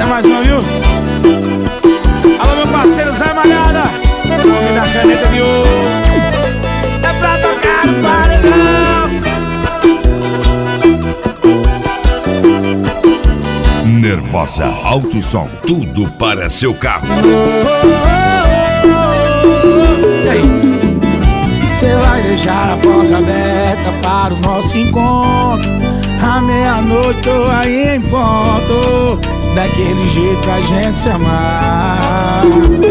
Essa é mais uma, viu? Alô, meu parceiro Zé Malhada, o homem da caneta de ouro. É pra tocar no paredão. Nervosa Alto e Som, tudo para seu carro. E aí? Você vai deixar a porta aberta para o nosso encontro? À meia-noite tô aí em ponto, daquele jeito pra gente se amar.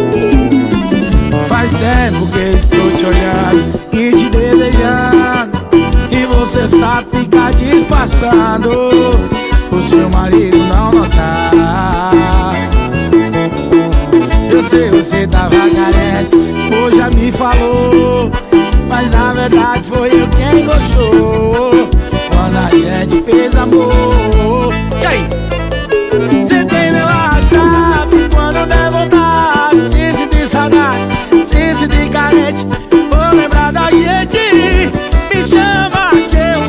Faz tempo que estou te olhando e te desejando, e você sabe ficar disfarçando, o seu marido não notar. Eu sei, você tava carente, hoje já me falou, mas na verdade foi eu quem gostou quando a gente fez amor. E aí? Você tem meu WhatsApp, quando der vontade, se sentir saudade, se sentir carente, vou lembrar da gente, me chama que eu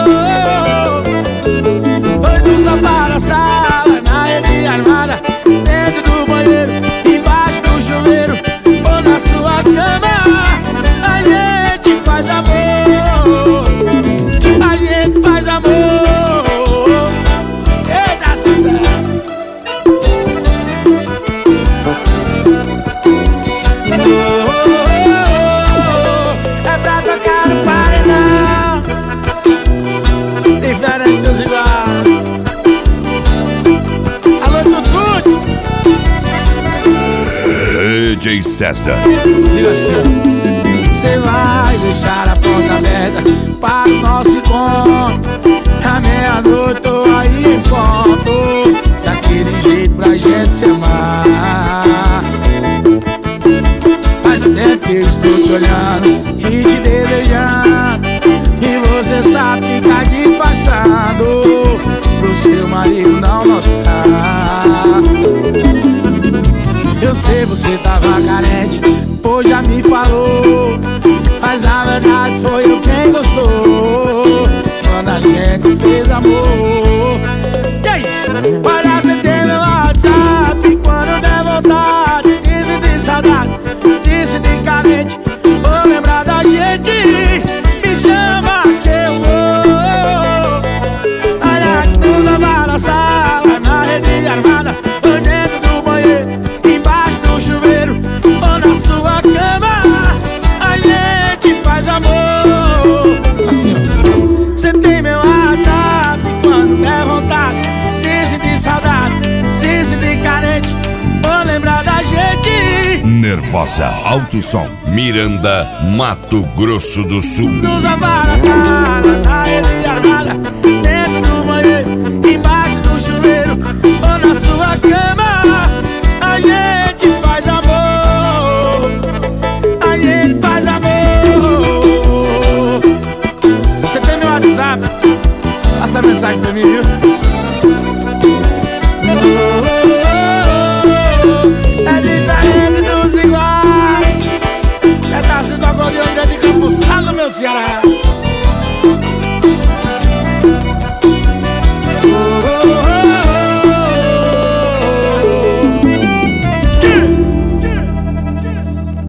vou. Foi do sofá na sala, na rede armada, dentro do banheiro, embaixo do chuveiro, ou na sua cama, a gente faz amor, a gente faz amor. Eita, sucesso! É pra tocar no paredão, diferente dos iguais. Alô, Tutute! DJ César. Diga assim: você vai deixar a porta aberta para o nosso encontro? À meia-noite tô aí em ponto, daquele jeito pra gente se amar. Faz tempo que eu estou te olhando e te desejando, e você sabe ficar disfarçando, pro seu marido não notar. Eu sei, você tava carente, hoje já me falou, mas na verdade foi eu quem gostou quando a gente fez amor. E aí? Olha, você tem meu WhatsApp, quando der vontade, se sentir saudade, se sentir carente, vou lembrar da gente, me chama que eu vou. Olha, nos lavar na sala, na rede armada, ou dentro do banheiro, embaixo do chuveiro, ou na sua cama, a gente faz amor. Assim, ó. Você tem meu WhatsApp, quando der vontade, se sentir saudade, se sentir carente, vou lembrar da gente. Nervosa Alto e Som, Miranda, Mato Grosso do Sul. Nos lavar na sala, na rede armada, dentro do banheiro, embaixo do chuveiro, ou na sua cama, a gente faz amor, a gente faz amor. Você tem meu WhatsApp? Passa a mensagem pra mim, viu? É diferente dos iguais. É Tarcísio do Acordeão, Grande Campo Salo, meu Ceará.